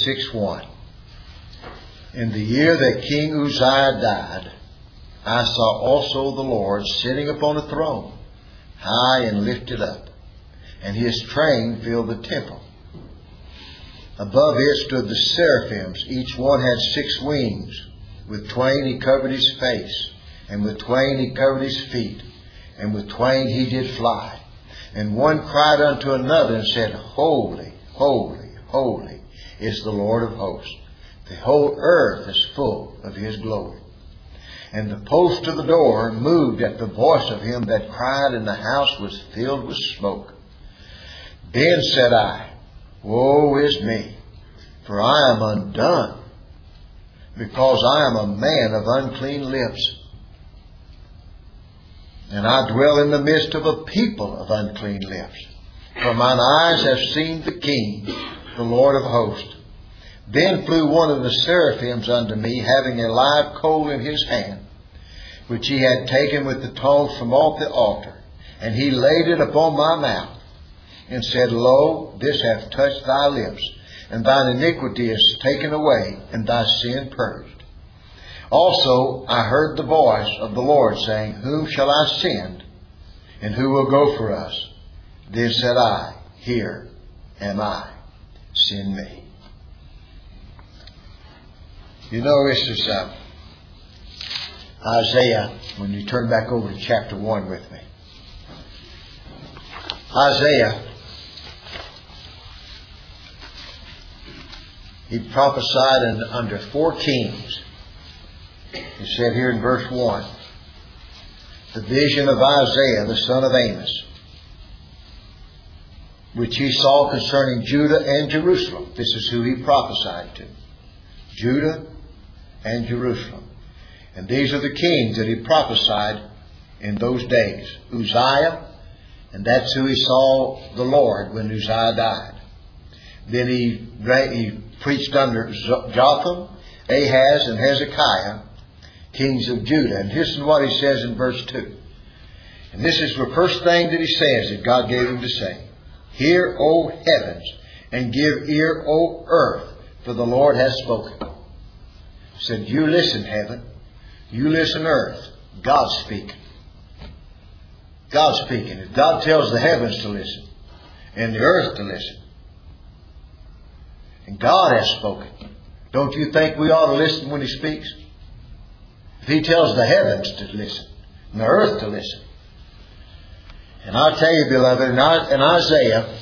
6:1. In the year that King Uzziah died, I saw also the Lord sitting upon a throne, high and lifted up, and His train filled the temple. Above it stood the seraphims. Each one had 6 wings. With twain He covered His face, and with twain He covered His feet, and with twain He did fly. And one cried unto another and said, Holy, holy, holy is the Lord of hosts. The whole earth is full of His glory. And the post of the door moved at the voice of him that cried, and the house was filled with smoke. Then said I, Woe is me, for I am undone, because I am a man of unclean lips, and I dwell in the midst of a people of unclean lips. For mine eyes have seen the King, the Lord of hosts. Then flew one of the seraphims unto me, having a live coal in his hand, which he had taken with the tongs from off the altar. And he laid it upon my mouth, and said, Lo, this hath touched thy lips, and thine iniquity is taken away, and thy sin purged. Also I heard the voice of the Lord saying, Whom shall I send, and who will go for us? Then said I, Here am I, send me. You know, this is Isaiah, when you turn back over to chapter 1 with me. Isaiah, he prophesied under 4 kings. He said here in verse 1, the vision of Isaiah, the son of Amos, which he saw concerning Judah and Jerusalem. This is who he prophesied to. Judah and Jerusalem. And these are the kings that he prophesied in those days. Uzziah, and that's who he saw the Lord when Uzziah died. Then he preached under Jotham, Ahaz, and Hezekiah, kings of Judah. And this is what he says in verse 2. And this is the first thing that he says that God gave him to say. Hear, O heavens, and give ear, O earth, for the Lord has spoken. He said, you listen, heaven. You listen, earth. God's speaking. God's speaking. If God tells the heavens to listen and the earth to listen, and God has spoken, don't you think we ought to listen when He speaks? If He tells the heavens to listen and the earth to listen. And I'll tell you, beloved, in Isaiah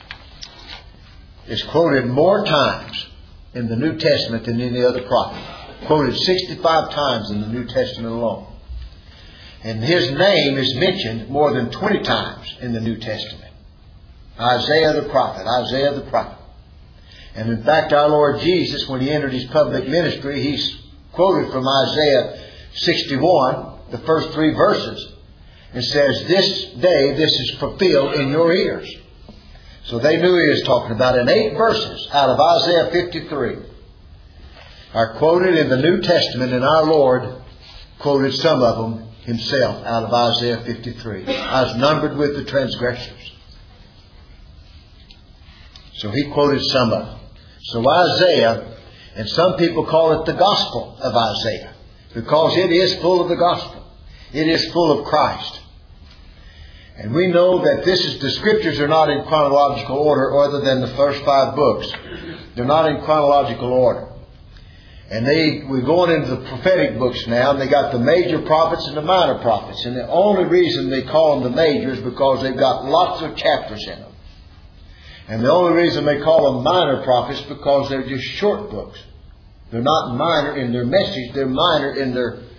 is quoted more times in the New Testament than any other prophet. Quoted 65 times in the New Testament alone. And his name is mentioned more than 20 times in the New Testament. Isaiah the prophet, Isaiah the prophet. And in fact, our Lord Jesus, when He entered His public ministry, He's quoted from Isaiah 61, the first 3 verses, and says, this day this is fulfilled in your ears. So they knew He was talking about. And 8 verses out of Isaiah 53 are quoted in the New Testament, and our Lord quoted some of them Himself out of Isaiah 53. I was numbered with the transgressors. So He quoted some of them. So Isaiah, and some people call it the Gospel of Isaiah, because it is full of the Gospel. It is full of Christ. And we know that the Scriptures are not in chronological order other than the first 5 books. They're not in chronological order. And we're going into the prophetic books now, and they got the major prophets and the minor prophets. And the only reason they call them the major is because they've got lots of chapters in them. And the only reason they call them minor prophets is because they're just short books. They're not minor in their message. They're minor in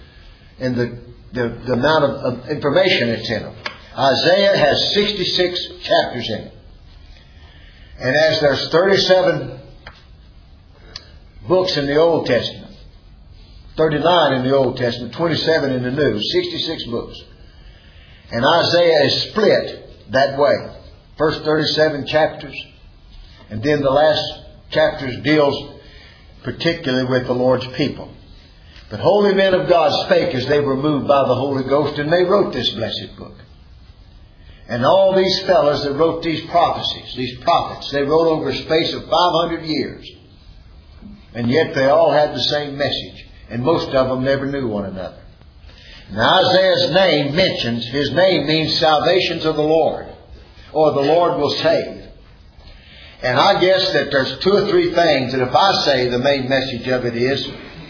the amount of information that's in them. Isaiah has 66 chapters in it. And as there's 37 books in the Old Testament, 39 in the Old Testament, 27 in the New, 66 books. And Isaiah is split that way. First 37 chapters, and then the last chapters deals particularly with the Lord's people. But holy men of God spake as they were moved by the Holy Ghost, and they wrote this blessed book. And all these fellows that wrote these prophecies, these prophets, they wrote over a space of 500 years. And yet they all had the same message. And most of them never knew one another. Now Isaiah's name mentions, his name means salvations of the Lord. Or the Lord will save. And I guess that there's two or three things that if I say the main message of it is,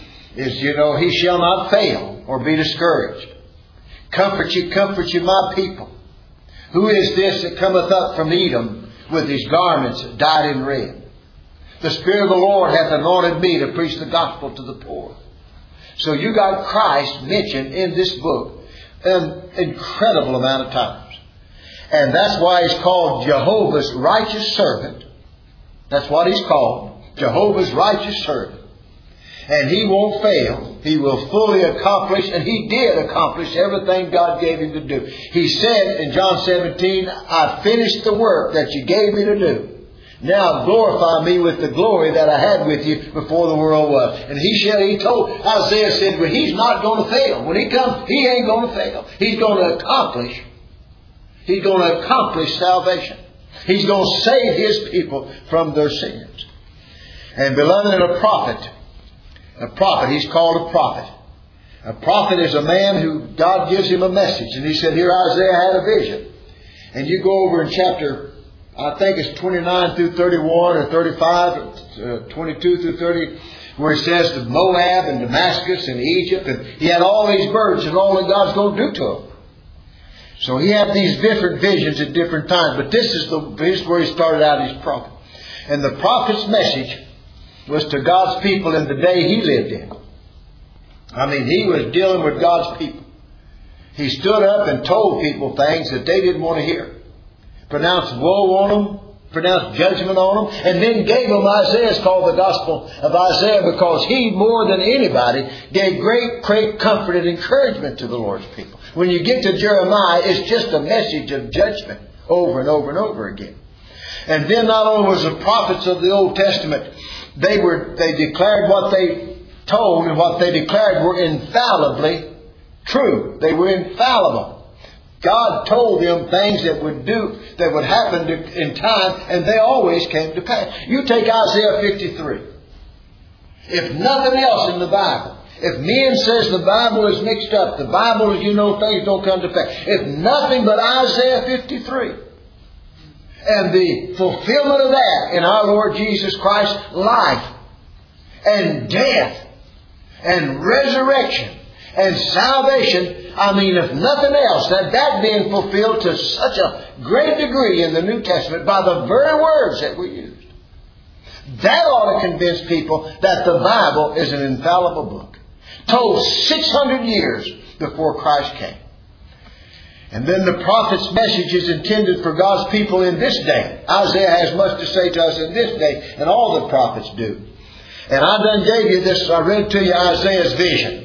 He shall not fail or be discouraged. Comfort ye, my people. Who is this that cometh up from Edom with his garments dyed in red? The Spirit of the Lord hath anointed me to preach the gospel to the poor. So you got Christ mentioned in this book an incredible amount of times. And that's why He's called Jehovah's righteous servant. That's what He's called. Jehovah's righteous servant. And He won't fail. He will fully accomplish, and He did accomplish everything God gave Him to do. He said in John 17, I finished the work that you gave me to do. Now glorify me with the glory that I had with you before the world was. And He told, Isaiah said, well, He's not going to fail. When He comes, He ain't going to fail. He's going to accomplish. He's going to accomplish salvation. He's going to save His people from their sins. And beloved, a prophet, he's called a prophet. A prophet is a man who God gives him a message. And He said, here Isaiah had a vision. And you go over in chapter, I think it's 29 through 31 or 35, 22 through 30, where it says that Moab and Damascus and Egypt, and he had all these birds and all that God's going to do to them. So he had these different visions at different times. But this is where he started out his prophet. And the prophet's message was to God's people in the day he lived in. I mean, he was dealing with God's people. He stood up and told people things that they didn't want to hear. Pronounced woe on them, pronounced judgment on them, and then gave them Isaiah. It's called the Gospel of Isaiah because he, more than anybody, gave great comfort and encouragement to the Lord's people. When you get to Jeremiah, it's just a message of judgment over and over and over again. And then not only was the prophets of the Old Testament, they declared what they told, and what they declared were infallibly true. They were infallible. God told them things that would happen in time, and they always came to pass. You take Isaiah 53. If nothing else in the Bible, if men says the Bible is mixed up, the Bible is, things don't come to pass. If nothing but Isaiah 53. And the fulfillment of that in our Lord Jesus Christ's life and death and resurrection and salvation. I mean, if nothing else, that being fulfilled to such a great degree in the New Testament by the very words that were used. That ought to convince people that the Bible is an infallible book. Told 600 years before Christ came. And then the prophet's message is intended for God's people in this day. Isaiah has much to say to us in this day, and all the prophets do. And I done gave you this, I read to you Isaiah's vision.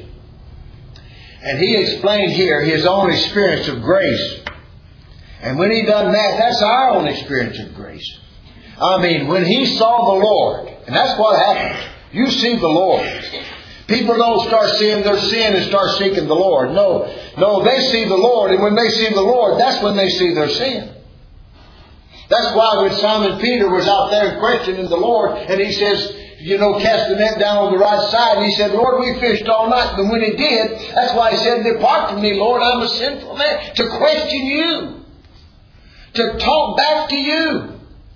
And he explained here his own experience of grace. And when he done that, that's our own experience of grace. I mean, when he saw the Lord, and that's what happens. You see the Lord. People don't start seeing their sin and start seeking the Lord. No, they see the Lord, and when they see the Lord, that's when they see their sin. That's why when Simon Peter was out there questioning the Lord, and he says, cast the net down on the right side, and he said, Lord, we fished all night. But when he did, that's why he said, depart from me, Lord, I'm a sinful man. To question you. To talk back to you.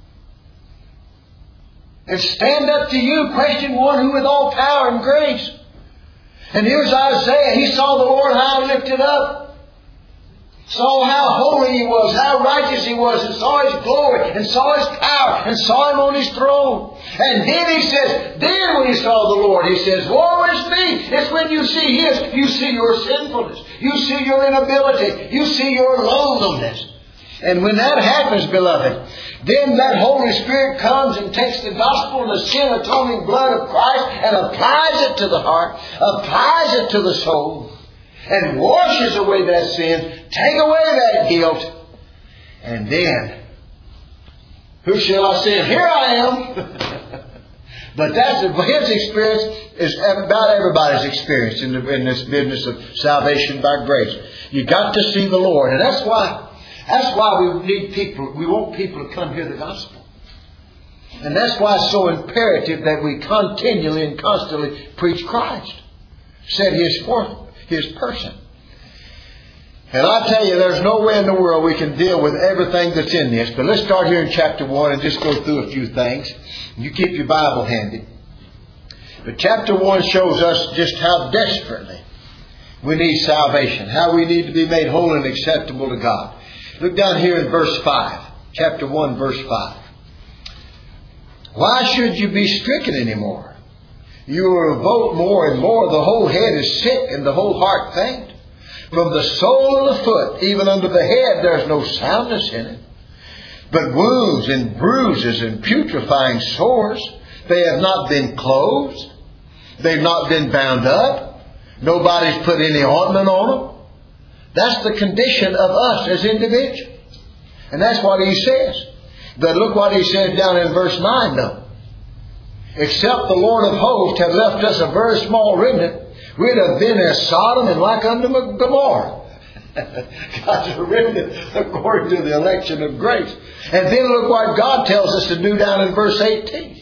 And stand up to you, question one who with all power and grace. And here's Isaiah. He saw the Lord high and lifted up. Saw how holy He was, how righteous He was, and saw His glory, and saw His power, and saw Him on His throne. And then he says, then when he saw the Lord, he says, woe is me. It's when you see His, you see your sinfulness. You see your inability. You see your loneliness. And when that happens, beloved, then that Holy Spirit comes and takes the gospel and the sin atoning blood of Christ and applies it to the heart, applies it to the soul, and washes away that sin, take away that guilt, and then, who shall I send? Here I am. But his experience is about everybody's experience in this business of salvation by grace. You got to see the Lord, and that's why we need people. We want people to come hear the gospel. And that's why it's so imperative that we continually and constantly preach Christ. Set His person. And I tell you, there's no way in the world we can deal with everything that's in this. But let's start here in chapter 1 and just go through a few things. You keep your Bible handy. But chapter 1 shows us just how desperately we need salvation. How we need to be made whole and acceptable to God. Look down here in verse 5. Chapter 1, verse 5. Why should you be stricken anymore? You will revolt more and more. The whole head is sick and the whole heart faint. From the sole of the foot, even under the head, there's no soundness in it. But wounds and bruises and putrefying sores, they have not been closed. They've not been bound up. Nobody's put any ointment on them. That's the condition of us as individuals. And that's what he says. But look what he says down in verse 9 though. Except the Lord of hosts have left us a very small remnant, we'd have been as Sodom and like unto Gomorrah. God's a remnant according to the election of grace. And then look what God tells us to do down in verse 18.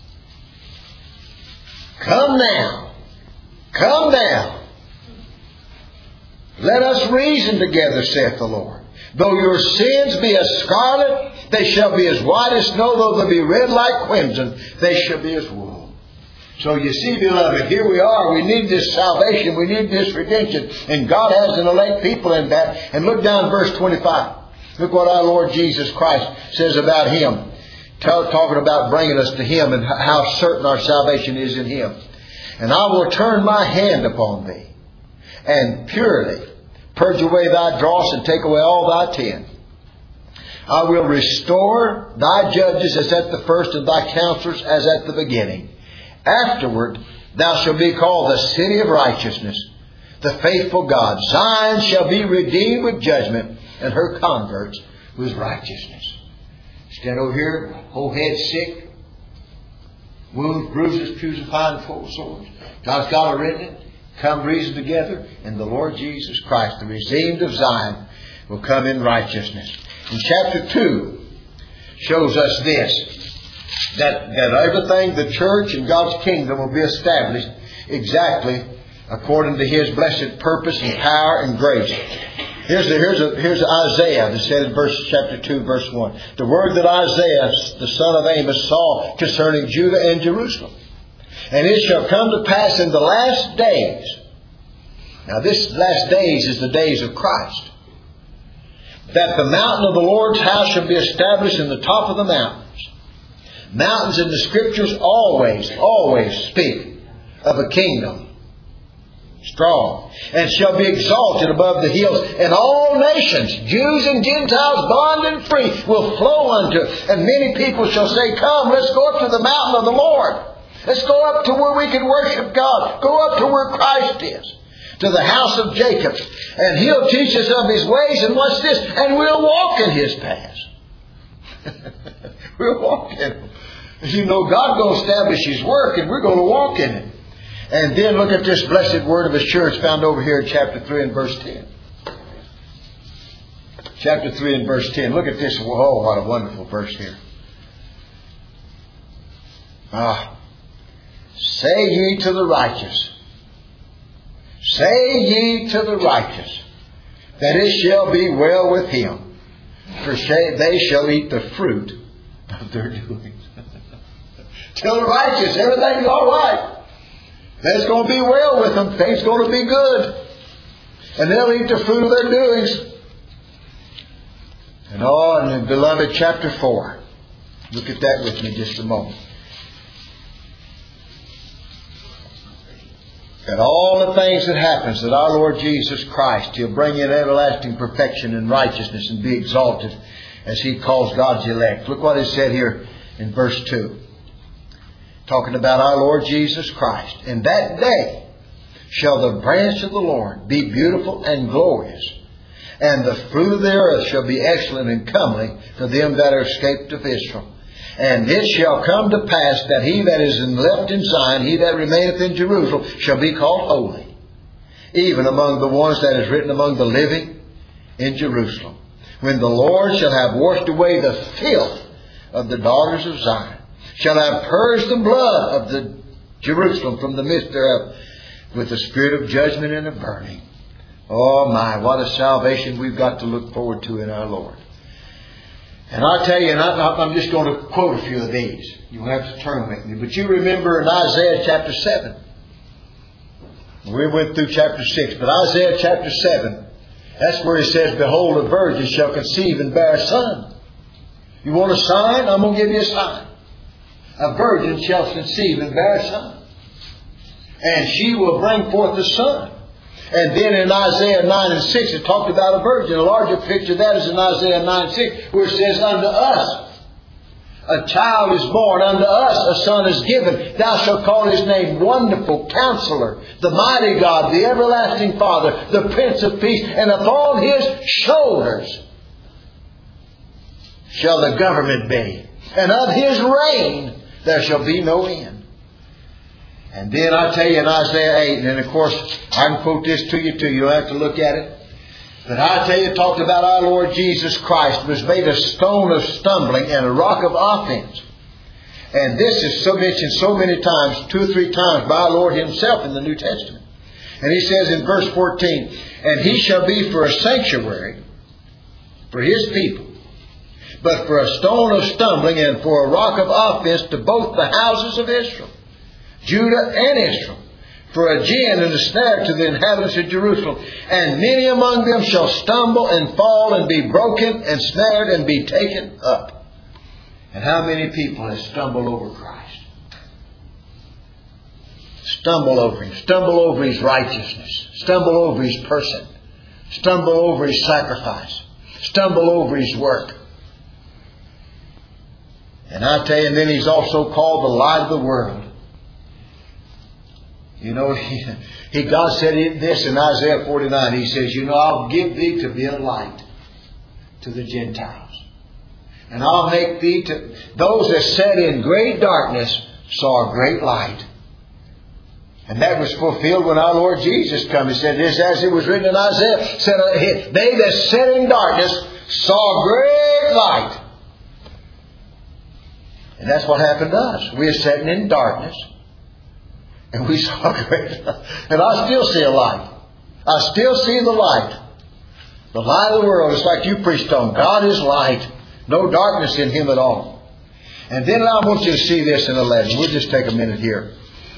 Come now. Come down. Let us reason together, saith the Lord. Though your sins be as scarlet, they shall be as white as snow. Though they be red like crimson, they shall be as wool. So you see, beloved, here we are. We need this salvation. We need this redemption. And God has an elect people in that. And look down at verse 25. Look what our Lord Jesus Christ says about Him. Talking about bringing us to Him and how certain our salvation is in Him. And I will turn my hand upon thee and purely purge away thy dross and take away all thy tin. I will restore thy judges as at the first and thy counselors as at the beginning. Afterward thou shalt be called the city of righteousness, the faithful God. Zion shall be redeemed with judgment, and her converts with righteousness. Stand over here, whole head sick, wounds, bruises, putrefying sores. God's got a remnant. Come reason together, and the Lord Jesus Christ, the redeemed of Zion, will come in righteousness. And chapter 2 shows us this, that everything, the church and God's kingdom will be established exactly according to His blessed purpose and power and grace. Here's Isaiah that said in chapter 2, verse 1. The word that Isaiah, the son of Amos, saw concerning Judah and Jerusalem. And it shall come to pass in the last days. Now this last days is the days of Christ. That the mountain of the Lord's house shall be established in the top of the mountains. Mountains in the Scriptures always speak of a kingdom. Strong. And shall be exalted above the hills. And all nations, Jews and Gentiles, bond and free, will flow unto it. And many people shall say, come, let's go up to the mountain of the Lord. Let's go up to where we can worship God. Go up to where Christ is. To the house of Jacob. And He'll teach us of His ways. And what's this? And we'll walk in His paths. We'll walk in them. You know, God's going to establish His work, and we're going to walk in it. And then look at this blessed word of assurance found over here in chapter 3 and verse 10. Chapter 3 and verse 10. Look at this. Oh, what a wonderful verse here. Say ye to the righteous. Say ye to the righteous that it shall be well with him, for they shall eat the fruit of their doings. Tell the righteous everything's all right. That's going to be well with them. Things going to be good. And they'll eat the fruit of their doings. And in beloved chapter 4. Look at that with me just a moment. That all the things that happens that our Lord Jesus Christ, He'll bring in everlasting perfection and righteousness and be exalted as He calls God's elect. Look what is said here in verse 2. Talking about our Lord Jesus Christ. In that day shall the branch of the Lord be beautiful and glorious, and the fruit of the earth shall be excellent and comely for them that are escaped of Israel. And it shall come to pass that he that is left in Zion, he that remaineth in Jerusalem, shall be called holy, even among the ones that is written among the living in Jerusalem. When the Lord shall have washed away the filth of the daughters of Zion, shall have purged the blood of the Jerusalem from the midst thereof with the spirit of judgment and of burning. Oh my, what a salvation we've got to look forward to in our Lord. And I'll tell you, and I'm just going to quote a few of these. You'll have to turn with me. But you remember in Isaiah chapter 7. We went through chapter 6. But Isaiah chapter 7, that's where He says, behold, a virgin shall conceive and bear a son. You want a sign? I'm going to give you a sign. A virgin shall conceive and bear a son. And she will bring forth a son. And then in Isaiah 9 and 6, it talked about a virgin. A larger picture of that is in Isaiah 9 and 6, where it says, unto us a child is born, unto us a son is given. Thou shalt call His name Wonderful, Counselor, the Mighty God, the Everlasting Father, the Prince of Peace. And upon His shoulders shall the government be. And of His reign there shall be no end. And then I tell you in Isaiah 8, and then of course I can quote this to you too. You'll have to look at it. But I tell you, it talked about our Lord Jesus Christ was made a stone of stumbling and a rock of offense. And this is so mentioned so many times, 2 or 3 times by our Lord Himself in the New Testament. And He says in verse 14, and He shall be for a sanctuary for His people, but for a stone of stumbling and for a rock of offense to both the houses of Israel, Judah and Israel, for a gin and a snare to the inhabitants of Jerusalem. And many among them shall stumble and fall and be broken and snared and be taken up. And how many people have stumbled over Christ? Stumble over Him. Stumble over His righteousness. Stumble over His person. Stumble over His sacrifice. Stumble over His work. And I tell you, and then He's also called the light of the world. You know, God said this in Isaiah 49. He says, you know, I'll give thee to be a light to the Gentiles. And I'll make thee to those that sat in great darkness saw a great light. And that was fulfilled when our Lord Jesus came. He said this as it was written in Isaiah. Said, they that sat in darkness saw a great light. And that's what happened to us. We are sitting in darkness. And we saw a great light. And I still see a light. I still see the light. The light of the world is like you preached on. God is light. No darkness in Him at all. And then I want you to see this in 11. We'll just take a minute here.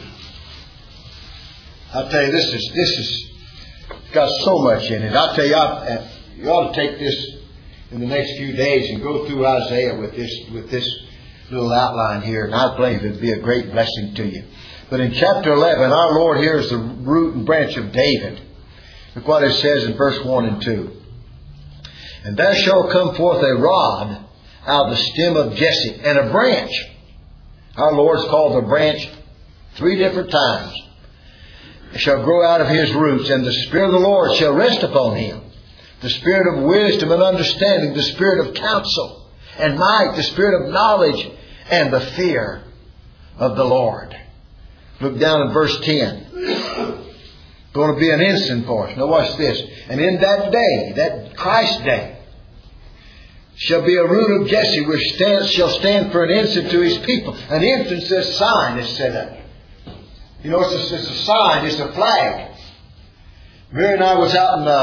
I'll tell you, this is got so much in it. I'll tell you, you ought to take this in the next few days and go through Isaiah with this little outline here. And I believe it would be a great blessing to you. But in chapter 11, our Lord here is the root and branch of David. Look what it says in verse 1 and 2. And there shall come forth a rod out of the stem of Jesse, and a branch. Our Lord's called the branch 3 different times. It shall grow out of His roots, and the Spirit of the Lord shall rest upon Him. The Spirit of wisdom and understanding, the Spirit of counsel and might, the Spirit of knowledge and the fear of the Lord. Look down in verse 10. Going to be an instant for us. Now watch this. And in that day, that Christ day, shall be a root of Jesse which shall stand for an ensign to His people. An ensign says sign is set up. You know, it's a sign. It's a flag. Mary and I was out in,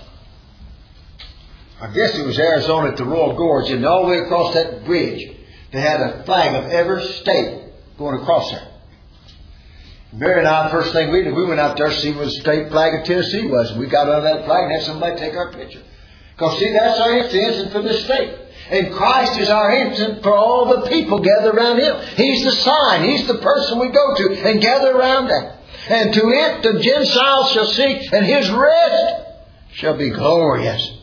I guess it was Arizona at the Royal Gorge, and all the way across that bridge, they had a flag of every state going across there. Mary and I, first thing we did, we went out there to see what the state flag of Tennessee was. We got under that flag and had somebody take our picture. Because see, that's our ensign for this state. And Christ is our ensign for all the people gathered around Him. He's the sign. He's the person we go to and gather around that. And to it the Gentiles shall seek, and His rest shall be glorious.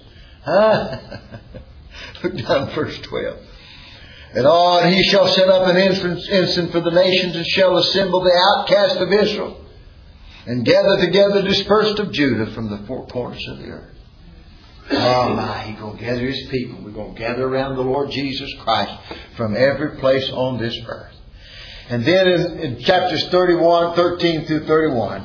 Look down at verse 12. And He shall set up an ensign for the nations, and shall assemble the outcast of Israel, and gather together dispersed of Judah from the 4 corners of the earth. Oh my, He's going to gather His people. We're going to gather around the Lord Jesus Christ from every place on this earth. And then in chapters 13 through 31,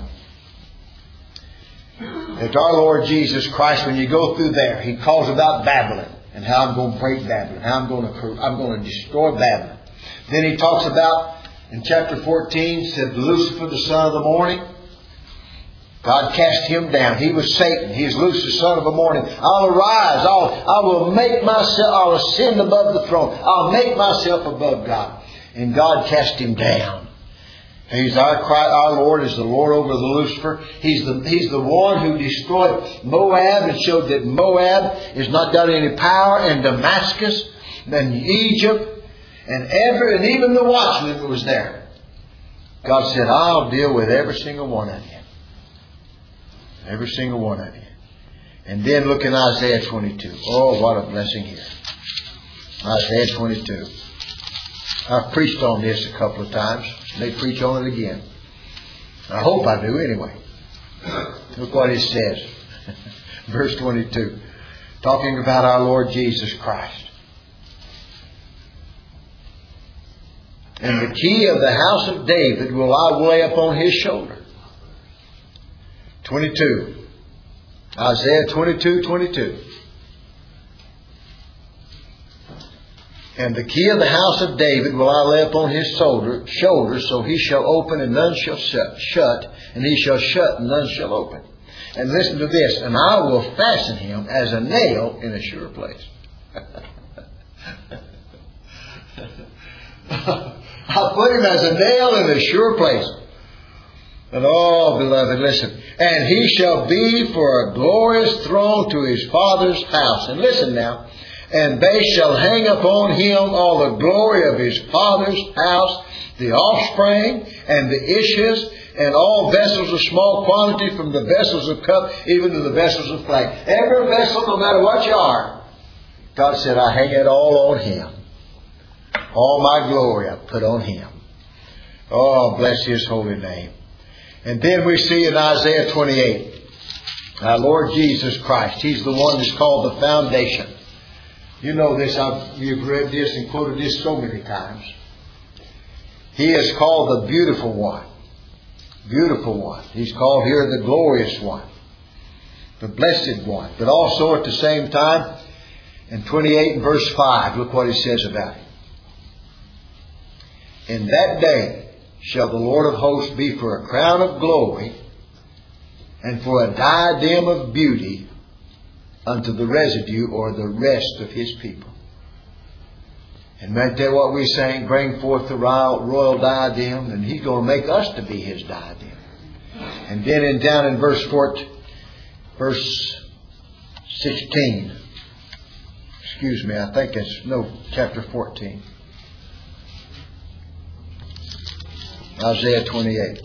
it's our Lord Jesus Christ. When you go through there, He calls about Babylon and how I'm going to break Babylon, how I'm going to destroy Babylon. Then he talks about, in chapter 14, said Lucifer, the son of the morning. God cast him down. He was Satan. He is Lucifer, son of the morning. I'll arise. I will make myself, I'll ascend above the throne. I'll make myself above God. And God cast him down. He's our Lord is the Lord over the Lucifer. He's the one who destroyed Moab and showed that Moab has not got any power, and Damascus and Egypt and even the watchman that was there. God said, I'll deal with every single one of you. Every single one of you. And then look in Isaiah 22. Oh, what a blessing here. Isaiah 22. I've preached on this a couple of times. May preach on it again. I hope I do anyway. Look what it says. Verse 22. Talking about our Lord Jesus Christ. And the key of the house of David will I lay upon his shoulder. 22. Isaiah 22:22. And the key of the house of David will I lay upon his shoulder, so he shall open and none shall shut, and he shall shut and none shall open. And listen to this, and I will fasten him as a nail in a sure place. I'll put him as a nail in a sure place. And oh, beloved, listen. And he shall be for a glorious throne to his father's house. And listen now. And they shall hang upon him all the glory of his father's house, the offspring and the issues, and all vessels of small quantity, from the vessels of cup even to the vessels of flame. Every vessel, no matter what you are, God said, I hang it all on him. All my glory I put on him. Oh, bless his holy name. And then we see in Isaiah 28, our Lord Jesus Christ. He's the one that's called the foundation. You know this. You've read this and quoted this so many times. He is called the beautiful one. Beautiful one. He's called here the glorious one. The blessed one. But also at the same time, in 28 and verse 5, look what he says about him. In that day shall the Lord of hosts be for a crown of glory and for a diadem of beauty unto the residue or the rest of his people. And right there what we sang, bring forth the royal diadem, and he's going to make us to be his diadem. And then down in verse 16. Excuse me, I think it's chapter 14. Isaiah 28.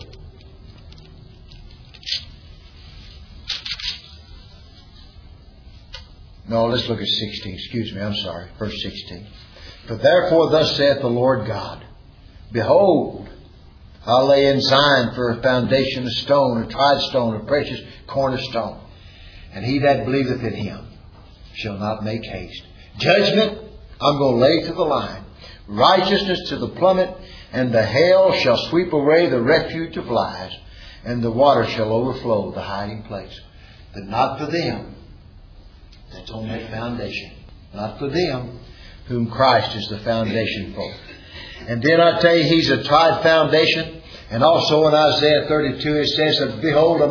No, let's look at 16. Excuse me, I'm sorry. Verse 16. But therefore thus saith the Lord God, Behold, I'll lay in Zion for a foundation, a stone, a tried stone, a precious cornerstone. And he that believeth in him shall not make haste. Judgment I'm going to lay to the line. Righteousness to the plummet. And the hail shall sweep away the refuge of lies. And the water shall overflow the hiding place. But not for them that's on that foundation. Not for them whom Christ is the foundation for. And then I tell you, he's a tried foundation. And also in Isaiah 32 it says that, Behold, a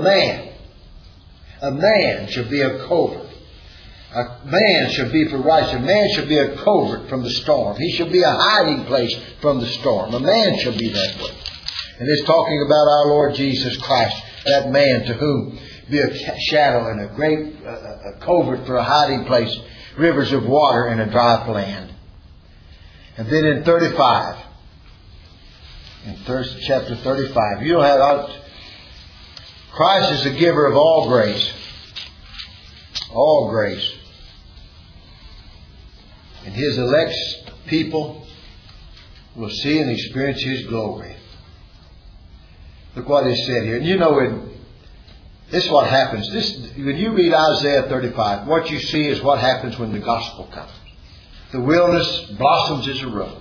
man shall be a covert. A man shall be for righteousness. A man shall be a covert from the storm. He shall be a hiding place from the storm. A man shall be that way. And it's talking about our Lord Jesus Christ, that man to whom be a shadow and a great a covert for a hiding place, rivers of water in a dry land. And then in 35, chapter 35, you don't have Christ is the giver of all grace. All grace. And his elect people will see and experience his glory. Look what he said here. And you know, this is what happens. When you read Isaiah 35, what you see is what happens when the gospel comes. The wilderness blossoms as a rose.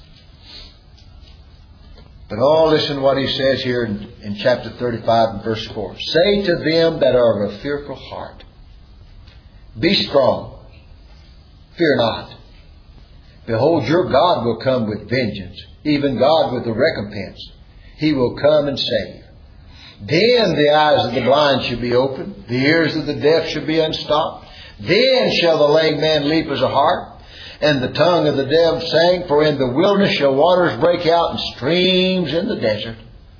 But listen to what he says here in chapter 35 and verse 4. Say to them that are of a fearful heart, Be strong, fear not. Behold, your God will come with vengeance, even God with the recompense. He will come and save. Then the eyes of the blind shall be opened, the ears of the deaf shall be unstopped. Then shall the lame man leap as a hart, and the tongue of the deaf sing. For in the wilderness shall waters break out, and streams in the desert.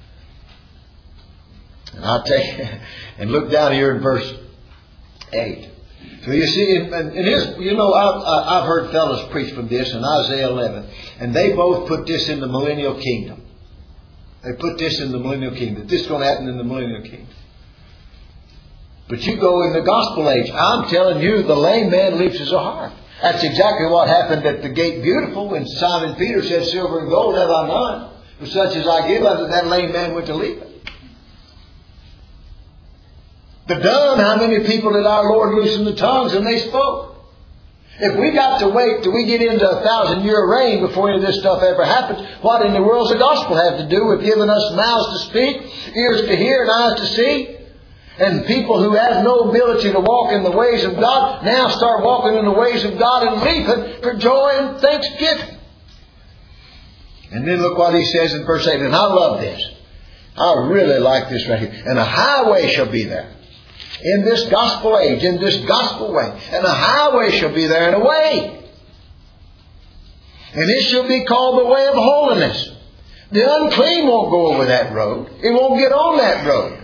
And I'll take and look down here in verse 8. So you see, and it is, you know, I've heard fellows preach from this in Isaiah 11, and they both put this in the millennial kingdom. They put this in the millennial kingdom. This is going to happen in the millennial kingdom. But you go in the gospel age. I'm telling you, the lame man leaps as a hart. That's exactly what happened at the gate beautiful when Simon Peter said, silver and gold have I none, but such as I give unto that lame man went to leaping. The dumb, how many people did our Lord loosen the tongues and they spoke? If we got to wait till we get into 1,000-year reign before any of this stuff ever happens, what in the world does the gospel have to do with giving us mouths to speak, ears to hear, and eyes to see? And people who have no ability to walk in the ways of God now start walking in the ways of God and leaping for joy and thanksgiving. And then look what he says in verse 8. And I love this. I really like this right here. And a highway shall be there. In this gospel age, in this gospel way. And a highway shall be there and a way. And it shall be called the way of holiness. The unclean won't go over that road. It won't get on that road.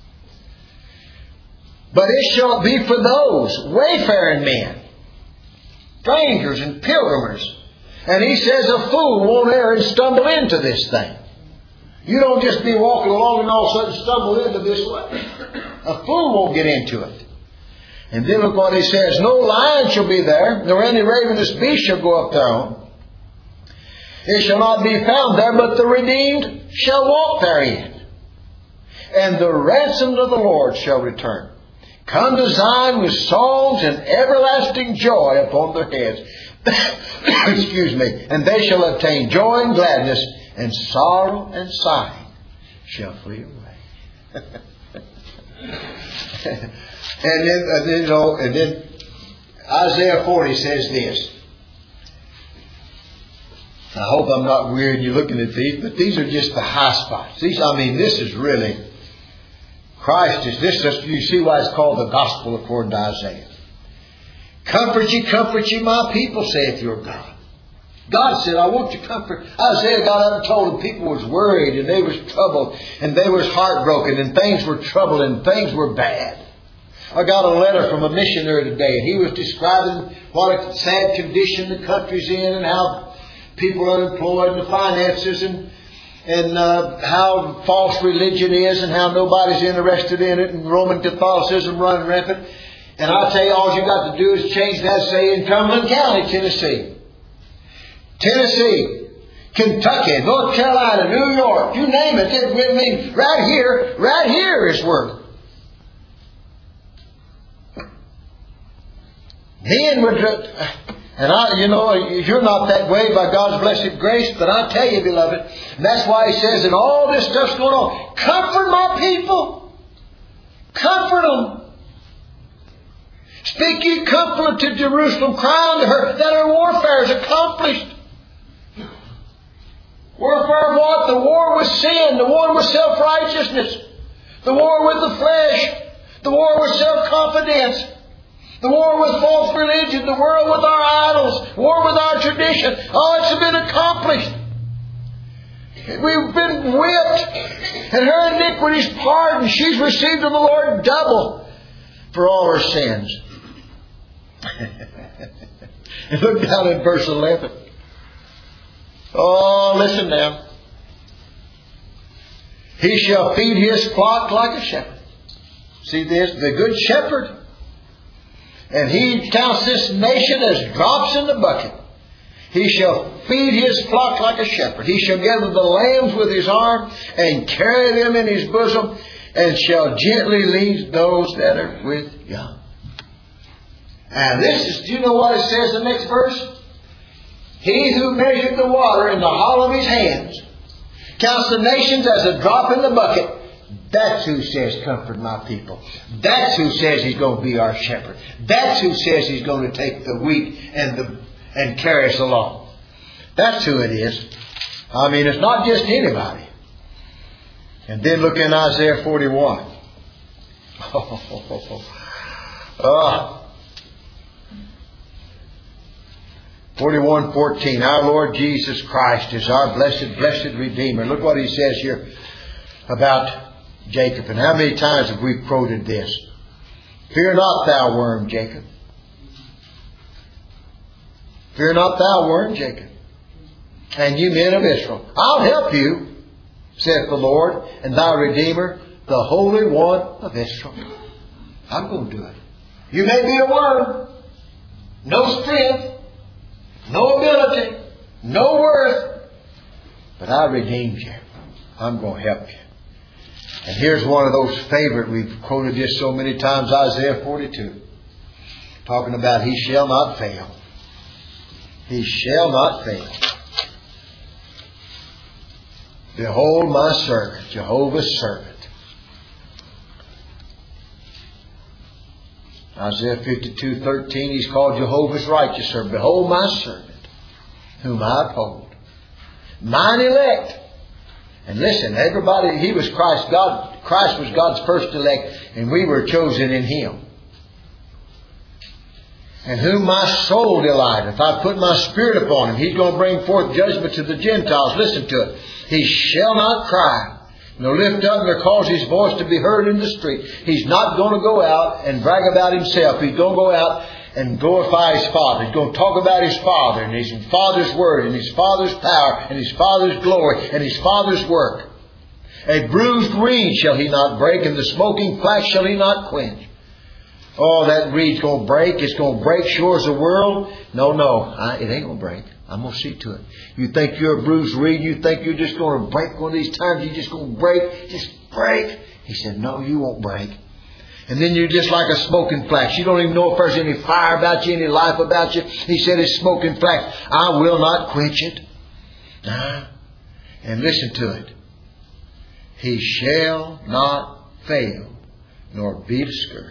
But it shall be for those wayfaring men, strangers and pilgrims. And he says a fool won't err and stumble into this thing. You don't just be walking along and all of a sudden stumble into this way. A fool won't get into it. And then look what he says. No lion shall be there, nor any ravenous beast shall go up thereon. It shall not be found there, but the redeemed shall walk therein. And the ransomed of the Lord shall return. Come to Zion with songs and everlasting joy upon their heads. Excuse me. And they shall obtain joy and gladness, and sorrow and sighing shall flee away. and then Isaiah 40 says this. I hope I'm not weird you looking at these, but these are just the high spots. This is really Christ is this. You see why it's called the gospel according to Isaiah. Comfort ye, my people, saith your God. God said, I want you to comfort. Isaiah got up and told them people was worried and they was troubled and they was heartbroken and things were troubled and things were bad. I got a letter from a missionary today and he was describing what a sad condition the country's in and how people are unemployed and the finances and how false religion is and how nobody's interested in it and Roman Catholicism running rampant. And I'll tell you, all you got to do is change that, say, in Cumberland County, Tennessee, Kentucky, North Carolina, New York, you name it. Right here is where. Men would, you're not that way by God's blessed grace, but I tell you, beloved, that's why he says, and all this stuff's going on, comfort my people. Comfort them. Speak ye comfort to Jerusalem, cry unto her that her warfare is accomplished. Warfare of what? The war with sin, the war with self-righteousness, the war with the flesh, the war with self-confidence, the war with false religion, the war with our idols, war with our tradition. All it's been accomplished. We've been whipped, and her iniquities pardoned. She's received of the Lord double for all her sins. And look down in verse 11. Oh, listen now. He shall feed his flock like a shepherd. See this? The good shepherd. And he counts this nation as drops in the bucket. He shall feed his flock like a shepherd. He shall gather the lambs with his arm and carry them in his bosom and shall gently lead those that are with young. And this is, do you know what it says in the next verse? He who measured the water in the hollow of his hands counts the nations as a drop in the bucket. That's who says, comfort my people. That's who says he's going to be our shepherd. That's who says he's going to take the weak and carry us along. That's who it is. I mean, it's not just anybody. And then look in Isaiah 41. 41:14. Our Lord Jesus Christ is our blessed Redeemer. Look what He says here about Jacob. And how many times have we quoted this? Fear not, thou worm, Jacob. Fear not, thou worm, Jacob. And you men of Israel, I'll help you, saith the Lord, and thy Redeemer, the Holy One of Israel. I'm going to do it. You may be a worm. No strength. No ability. No worth. But I redeemed you. I'm going to help you. And here's one of those favorite. We've quoted this so many times. Isaiah 42. Talking about He shall not fail. He shall not fail. Behold my servant, Jehovah's servant. Isaiah 52:13, He's called Jehovah's righteous servant. Behold my servant, whom I uphold. Mine elect. And listen, everybody, He was Christ. Christ was God's first elect, and we were chosen in Him. And whom my soul delighteth. I put my spirit upon Him. He's going to bring forth judgment to the Gentiles. Listen to it. He shall not cry, nor lift up, nor cause his voice to be heard in the street. He's not going to go out and brag about himself. He's going to go out and glorify His Father. He's going to talk about His Father and His Father's Word and His Father's power and His Father's glory and His Father's work. A bruised reed shall He not break, and the smoking flax shall He not quench. Oh, that reed's going to break. It's going to break sure as the world. No, it ain't going to break. I'm going to see to it. You think you're a bruised reed? You think you're just going to break one of these times? You're just going to break? Just break. He said, no, you won't break. And then you're just like a smoking flax. You don't even know if there's any fire about you, any life about you. He said, it's smoking flax. I will not quench it. And listen to it. He shall not fail, nor be discouraged.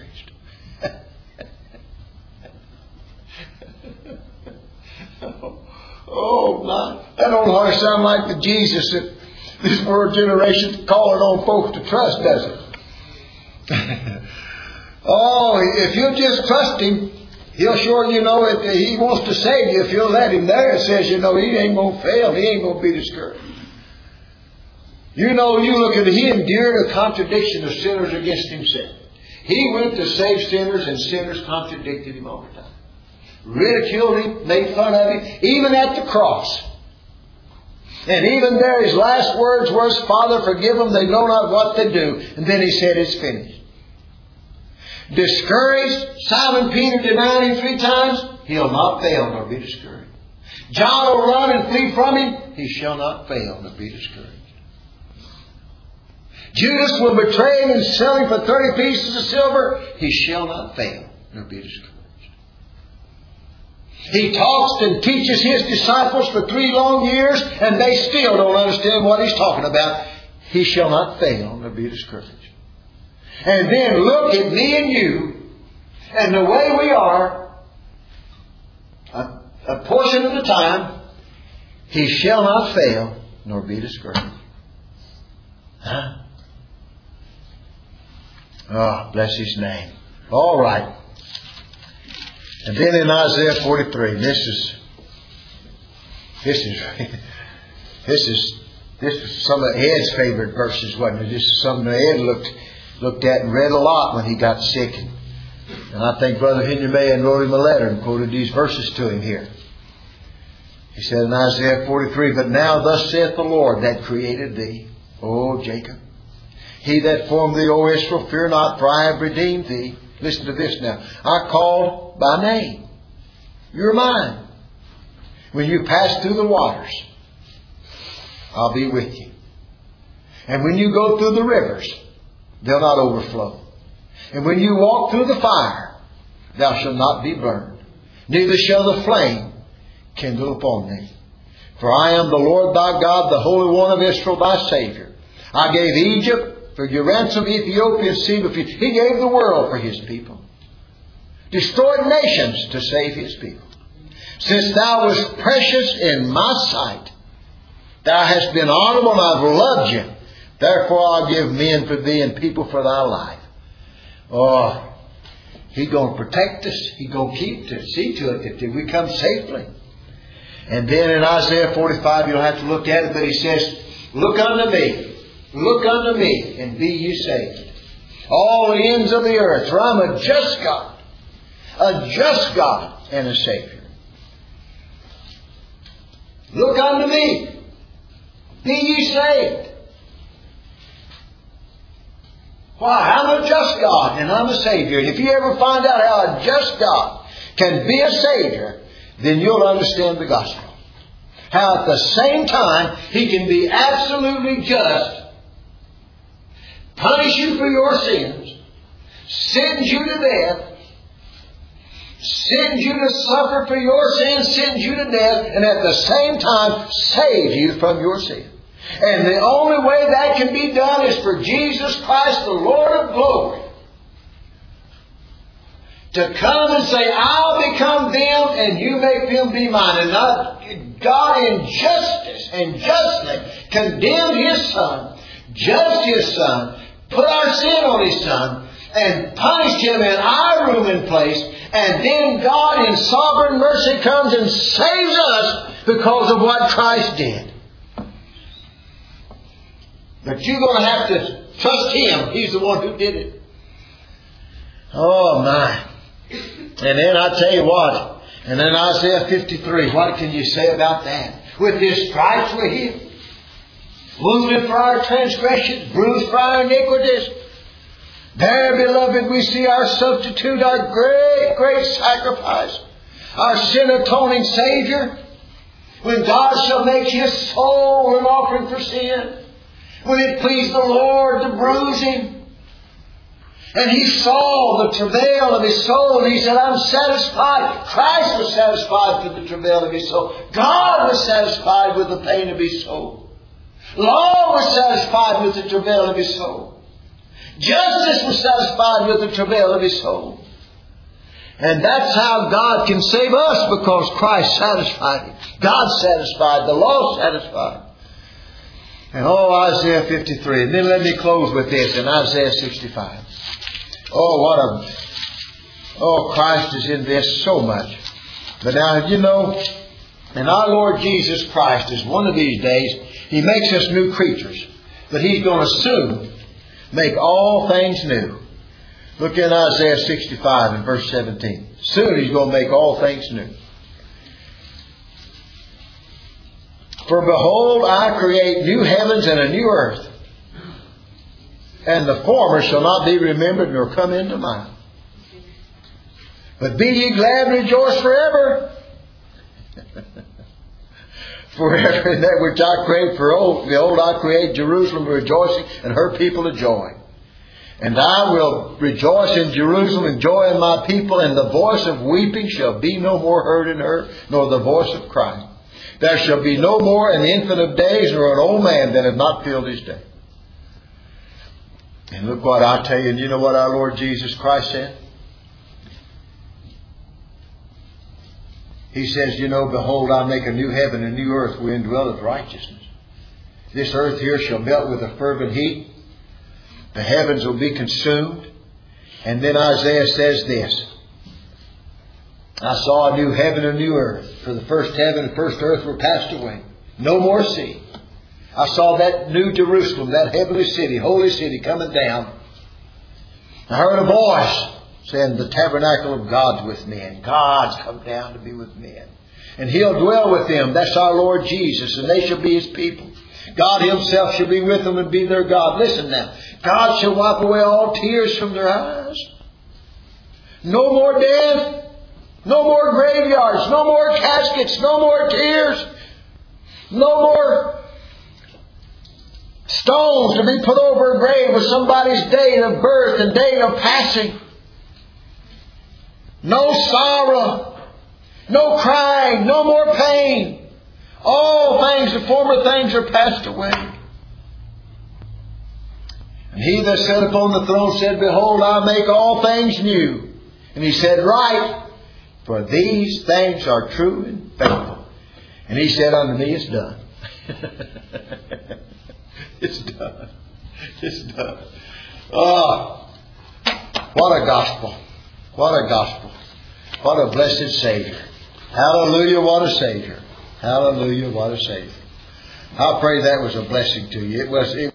Oh my, that don't hardly sound like the Jesus that this world generation's calling on folks to trust, does it? Oh, if you'll just trust Him, He'll sure if He wants to save you, if you'll let Him there, it says, He ain't going to fail. He ain't going to be discouraged. You look at it, He endured a contradiction of sinners against Himself. He went to save sinners, and sinners contradicted Him all the time. Ridiculed Him, made fun of Him, even at the cross. And even there His last words was, Father, forgive them, they know not what they do. And then He said, it's finished. Discouraged, Simon Peter denied Him 3 times, he'll not fail nor be discouraged. John will run and flee from Him, he shall not fail nor be discouraged. Judas will betray Him and sell Him for 30 pieces of silver, he shall not fail nor be discouraged. He talks and teaches His disciples for 3 long years, and they still don't understand what He's talking about. He shall not fail nor be discouraged. And then look at me and you, and the way we are, a portion of the time, He shall not fail nor be discouraged. Oh, bless His name. All right. And then in Isaiah 43, this is some of Ed's favorite verses, wasn't it? This is something Ed looked at and read a lot when he got sick. And I think Brother Henry Mahan wrote him a letter and quoted these verses to him here. He said in Isaiah 43, But now thus saith the Lord that created thee, O Jacob. He that formed thee, O Israel, fear not, for I have redeemed thee. Listen to this now. I called by name. You're mine. When you pass through the waters, I'll be with you. And when you go through the rivers, they'll not overflow. And when you walk through the fire, thou shalt not be burned. Neither shall the flame kindle upon thee. For I am the Lord thy God, the Holy One of Israel, thy Savior. I gave Egypt for your ransom, Ethiopia, Seba for you. He gave the world for His people. Destroyed nations to save His people. Since thou wast precious in my sight, thou hast been honorable, and I've loved you. Therefore I'll give men for thee and people for thy life. Oh, He's going to protect us. He's going to see to it that we come safely. And then in Isaiah 45, you don't have to look at it, but He says, look unto me, and be ye saved, all the ends of the earth, for I'm a just God and a Savior. Look unto me, be ye saved. Why? I'm a just God and I'm a Savior. And if you ever find out how a just God can be a Savior, then you'll understand the gospel. How at the same time He can be absolutely just, punish you for your sins, send you to death, send you to suffer for your sins, send you to death, and at the same time save you from your sin. And the only way that can be done is for Jesus Christ, the Lord of glory, to come and say, I'll become them and you make them be mine. And not God in justice and justly condemned His Son, judged His Son, put our sin on His Son, and punished Him in our room and place. And then God in sovereign mercy comes and saves us because of what Christ did. But you're going to have to trust Him. He's the one who did it. Oh my. And then I tell you what. And then Isaiah 53. What can you say about that? With His stripes we're healed. Wounded for our transgressions. Bruised for our iniquities. There, beloved, we see our substitute. Our great, great sacrifice. Our sin-atoning Savior. When God shall make His soul an offering for sin. When it pleased the Lord to bruise Him. And He saw the travail of His soul. And He said, I'm satisfied. Christ was satisfied with the travail of His soul. God was satisfied with the pain of His soul. Law was satisfied with the travail of His soul. Justice was satisfied with the travail of His soul. And that's how God can save us, because Christ satisfied it. God satisfied. The law satisfied. And Isaiah 53. And then let me close with this in Isaiah 65. Christ is in this so much. But now, you know, and our Lord Jesus Christ is one of these days, He makes us new creatures. But He's going to soon make all things new. Look in Isaiah 65 and verse 17. Soon He's going to make all things new. For behold, I create new heavens and a new earth. And the former shall not be remembered nor come into mind. But be ye glad and rejoice forever. Forever in that which I create for old. Behold, I create Jerusalem rejoicing and her people a joy. And I will rejoice in Jerusalem and joy in my people. And the voice of weeping shall be no more heard in her, nor the voice of crying. There shall be no more an infant of days, nor an old man that hath not filled his day. And look what I tell you, and you know what our Lord Jesus Christ said? He says, you know, behold, I make a new heaven and a new earth wherein dwelleth righteousness. This earth here shall melt with a fervent heat. The heavens will be consumed. And then Isaiah says this. I saw a new heaven and a new earth. For the first heaven and first earth were passed away. No more sea. I saw that new Jerusalem, that heavenly city, holy city coming down. I heard a voice saying, the tabernacle of God's with men. God's come down to be with men. And He'll dwell with them. That's our Lord Jesus. And they shall be His people. God Himself shall be with them and be their God. Listen now. God shall wipe away all tears from their eyes. No more death. No more graveyards. No more caskets. No more tears. No more stones to be put over a grave with somebody's date of birth and date of passing. No sorrow. No crying. No more pain. All things, the former things are passed away. And He that sat upon the throne said, behold, I make all things new. And He said, write, For these things are true and faithful. And he said unto me, it's done. It's done. It's done. Oh, what a gospel. What a gospel. What a blessed Savior. Hallelujah, what a Savior. Hallelujah, what a Savior. I pray that was a blessing to you. It was.